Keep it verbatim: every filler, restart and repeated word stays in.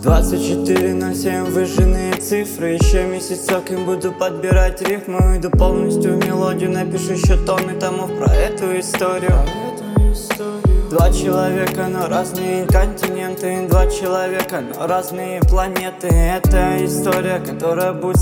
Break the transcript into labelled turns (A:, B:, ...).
A: двадцать четыре на семь выжженные цифры. Еще месяцок им буду подбирать рифму. Иду полностью в мелодию, напишу еще тонны томов про эту историю. Два человека, но разные континенты. Два человека, но разные планеты. Это история, которая будет